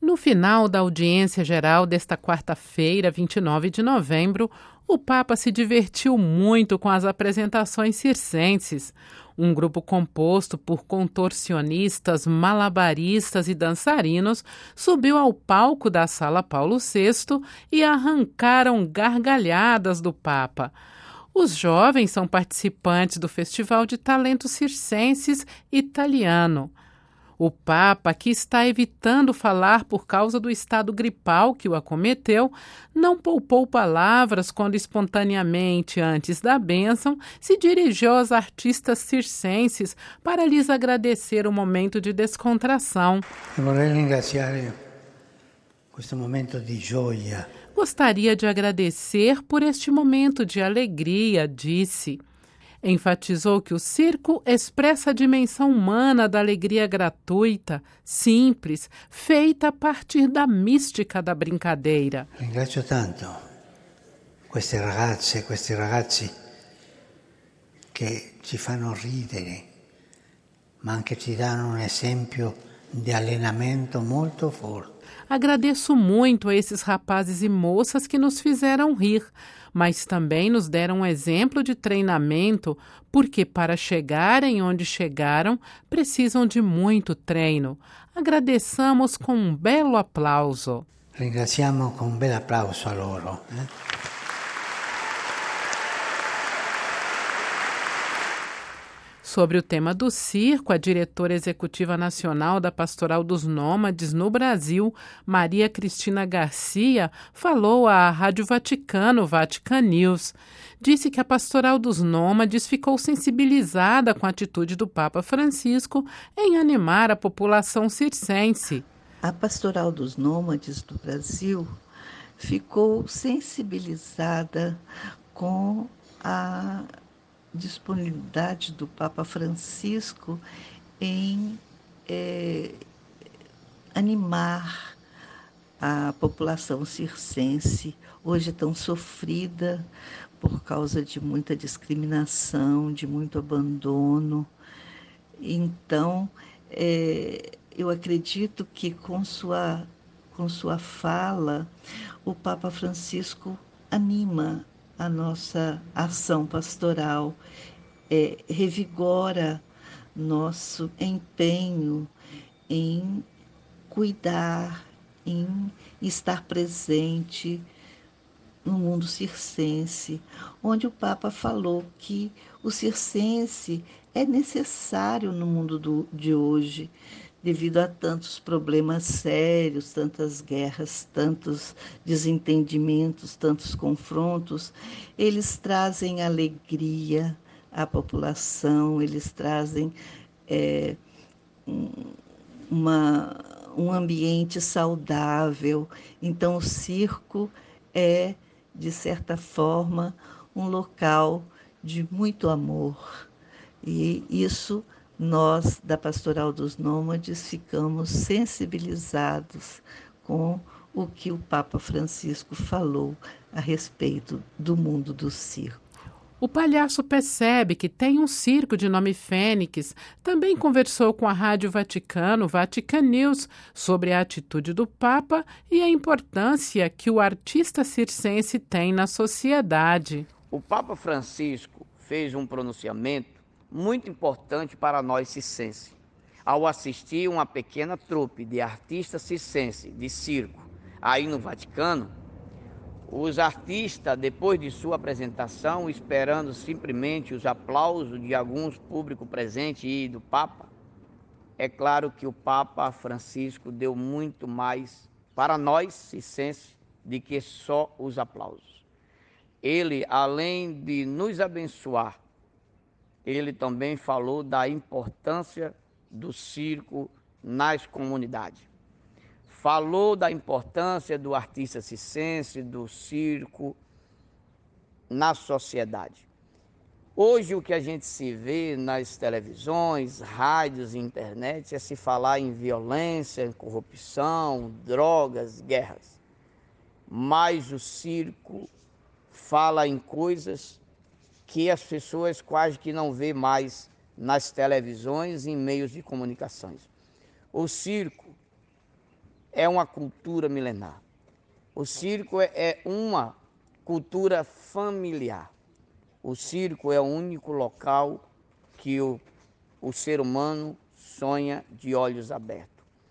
No final da audiência geral desta quarta-feira, 29 de novembro, o Papa se divertiu muito com as apresentações circenses. Um grupo composto por contorcionistas, malabaristas e dançarinos subiu ao palco da Sala Paulo VI e arrancaram gargalhadas do Papa. Os jovens são participantes do Festival de Talentos Circenses Italiano. O Papa, que está evitando falar por causa do estado gripal que o acometeu, não poupou palavras quando espontaneamente, antes da bênção, se dirigiu aos artistas circenses para lhes agradecer o momento de descontração. Vorrei ringraziare questo momento di gioia. Gostaria de agradecer por este momento de alegria, disse. Enfatizou que o circo expressa a dimensão humana da alegria gratuita, simples, feita a partir da mística da brincadeira. Ringrazio tanto queste ragazze e questi ragazzi che ci fanno ridere, ma anche ci danno un esempio di allenamento molto forte. Agradeço muito a esses rapazes e moças que nos fizeram rir, mas também nos deram um exemplo de treinamento, porque para chegarem onde chegaram, precisam de muito treino. Agradeçamos com um belo aplauso. Ringraziamo con un bel applauso a loro. Sobre o tema do circo, a diretora executiva nacional da Pastoral dos Nômades no Brasil, Maria Cristina Garcia, falou à Rádio Vaticano, Vatican News. Disse que a Pastoral dos Nômades ficou sensibilizada com a atitude do Papa Francisco em animar a população circense. A Pastoral dos Nômades do Brasil ficou sensibilizada com a disponibilidade do Papa Francisco em animar a população circense, hoje tão sofrida por causa de muita discriminação, de muito abandono. Então, eu acredito que com sua fala, o Papa Francisco anima a nossa ação pastoral, revigora nosso empenho em cuidar, em estar presente no mundo circense, onde o Papa falou que o circense é necessário no mundo de hoje, devido a tantos problemas sérios, tantas guerras, tantos desentendimentos, tantos confrontos. Eles trazem alegria à população, eles trazem um ambiente saudável. Então, o circo é, de certa forma, um local de muito amor. E isso nós, da Pastoral dos Nômades, ficamos sensibilizados com o que o Papa Francisco falou a respeito do mundo do circo. O palhaço percebe que tem um circo de nome Fênix. Também conversou com a Rádio Vaticano, Vatican News, sobre a atitude do Papa e a importância que o artista circense tem na sociedade. O Papa Francisco fez um pronunciamento muito importante para nós circenses, ao assistir uma pequena trupe de artistas circenses de circo aí no Vaticano. Os artistas, depois de sua apresentação, esperando simplesmente os aplausos de alguns públicos presentes e do Papa, é claro que o Papa Francisco deu muito mais para nós circenses do que só os aplausos. Ele, além de nos abençoar, ele também falou da importância do circo nas comunidades. Falou da importância do artista circense, do circo na sociedade. Hoje o que a gente se vê nas televisões, rádios e internet é se falar em violência, em corrupção, drogas, guerras. Mas o circo fala em coisas que as pessoas quase que não vê mais nas televisões e em meios de comunicações. O circo é uma cultura milenar. O circo é uma cultura familiar. O circo é o único local que o ser humano sonha de olhos abertos.